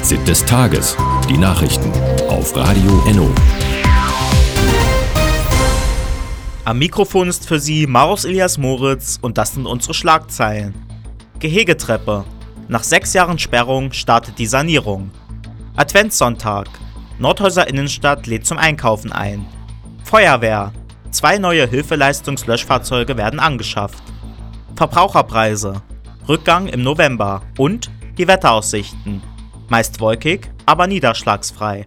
Fazit des Tages. Die Nachrichten auf Radio Enno. Am Mikrofon ist für Sie Marus Elias Moritz und das sind unsere Schlagzeilen. Gehegetreppe. Nach 6 Jahren Sperrung startet die Sanierung. Adventssonntag. Nordhäuser Innenstadt lädt zum Einkaufen ein. Feuerwehr. 2 neue Hilfeleistungslöschfahrzeuge werden angeschafft. Verbraucherpreise. Rückgang im November. Und die Wetteraussichten. Meist wolkig, aber niederschlagsfrei.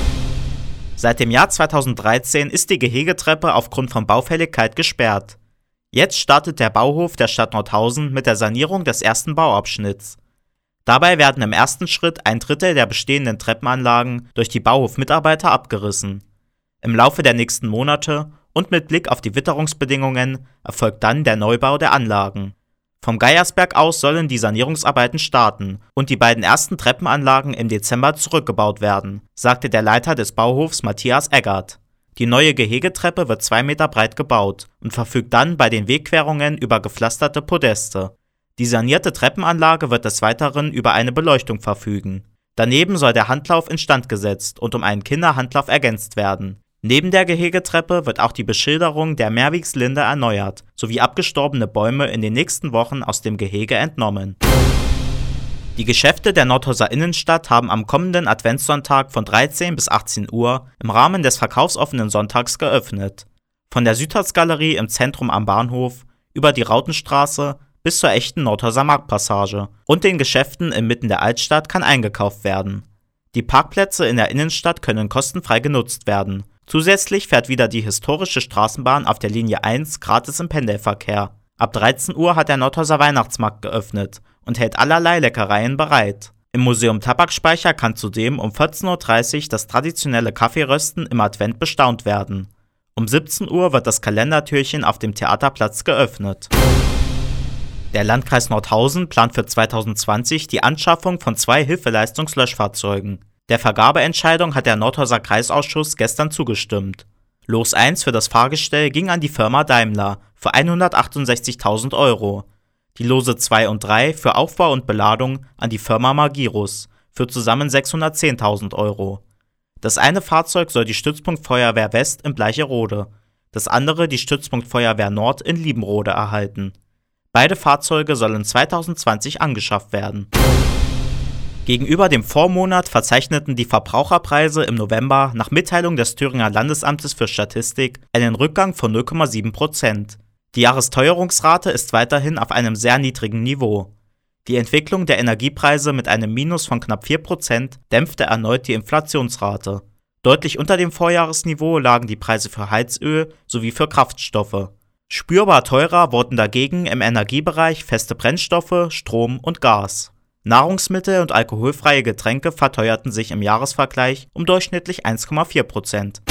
Seit dem Jahr 2013 ist die Gehegetreppe aufgrund von Baufälligkeit gesperrt. Jetzt startet der Bauhof der Stadt Nordhausen mit der Sanierung des ersten Bauabschnitts. Dabei werden im ersten Schritt 1/3 der bestehenden Treppenanlagen durch die Bauhofmitarbeiter abgerissen. Im Laufe der nächsten Monate und mit Blick auf die Witterungsbedingungen erfolgt dann der Neubau der Anlagen. Vom Geiersberg aus sollen die Sanierungsarbeiten starten und die beiden ersten Treppenanlagen im Dezember zurückgebaut werden, sagte der Leiter des Bauhofs Matthias Eggert. Die neue Gehegetreppe wird 2 Meter breit gebaut und verfügt dann bei den Wegquerungen über gepflasterte Podeste. Die sanierte Treppenanlage wird des Weiteren über eine Beleuchtung verfügen. Daneben soll der Handlauf instand gesetzt und um einen Kinderhandlauf ergänzt werden. Neben der Gehegetreppe wird auch die Beschilderung der Mehrwegslinde erneuert, sowie abgestorbene Bäume in den nächsten Wochen aus dem Gehege entnommen. Die Geschäfte der Nordhäuser Innenstadt haben am kommenden Adventssonntag von 13 bis 18 Uhr im Rahmen des verkaufsoffenen Sonntags geöffnet. Von der Südhausgalerie im Zentrum am Bahnhof über die Rautenstraße bis zur echten Nordhäuser Marktpassage und den Geschäften inmitten der Altstadt kann eingekauft werden. Die Parkplätze in der Innenstadt können kostenfrei genutzt werden. Zusätzlich fährt wieder die historische Straßenbahn auf der Linie 1 gratis im Pendelverkehr. Ab 13 Uhr hat der Nordhäuser Weihnachtsmarkt geöffnet und hält allerlei Leckereien bereit. Im Museum Tabakspeicher kann zudem um 14:30 Uhr das traditionelle Kaffeerösten im Advent bestaunt werden. Um 17 Uhr wird das Kalendertürchen auf dem Theaterplatz geöffnet. Der Landkreis Nordhausen plant für 2020 die Anschaffung von 2 Hilfeleistungslöschfahrzeugen. Der Vergabeentscheidung hat der Nordhäuser Kreisausschuss gestern zugestimmt. Los 1 für das Fahrgestell ging an die Firma Daimler für 168.000 €. Die Lose 2 und 3 für Aufbau und Beladung an die Firma Magirus für zusammen 610.000 €. Das eine Fahrzeug soll die Stützpunkt Feuerwehr West in Bleicherode, das andere die Stützpunkt Feuerwehr Nord in Liebenrode erhalten. Beide Fahrzeuge sollen 2020 angeschafft werden. Gegenüber dem Vormonat verzeichneten die Verbraucherpreise im November nach Mitteilung des Thüringer Landesamtes für Statistik einen Rückgang von 0,7%. Die Jahresteuerungsrate ist weiterhin auf einem sehr niedrigen Niveau. Die Entwicklung der Energiepreise mit einem Minus von knapp 4% dämpfte erneut die Inflationsrate. Deutlich unter dem Vorjahresniveau lagen die Preise für Heizöl sowie für Kraftstoffe. Spürbar teurer wurden dagegen im Energiebereich feste Brennstoffe, Strom und Gas. Nahrungsmittel und alkoholfreie Getränke verteuerten sich im Jahresvergleich um durchschnittlich 1,4%.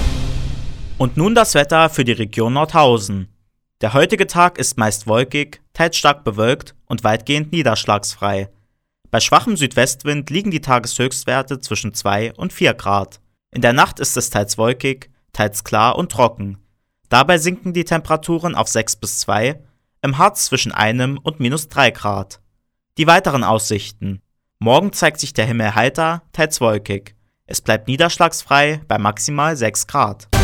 Und nun das Wetter für die Region Nordhausen. Der heutige Tag ist meist wolkig, teils stark bewölkt und weitgehend niederschlagsfrei. Bei schwachem Südwestwind liegen die Tageshöchstwerte zwischen 2 und 4 Grad. In der Nacht ist es teils wolkig, teils klar und trocken. Dabei sinken die Temperaturen auf 6 bis 2, im Harz zwischen 1 und -3 Grad. Die weiteren Aussichten. Morgen zeigt sich der Himmel heiter, teils wolkig. Es bleibt niederschlagsfrei bei maximal 6 Grad.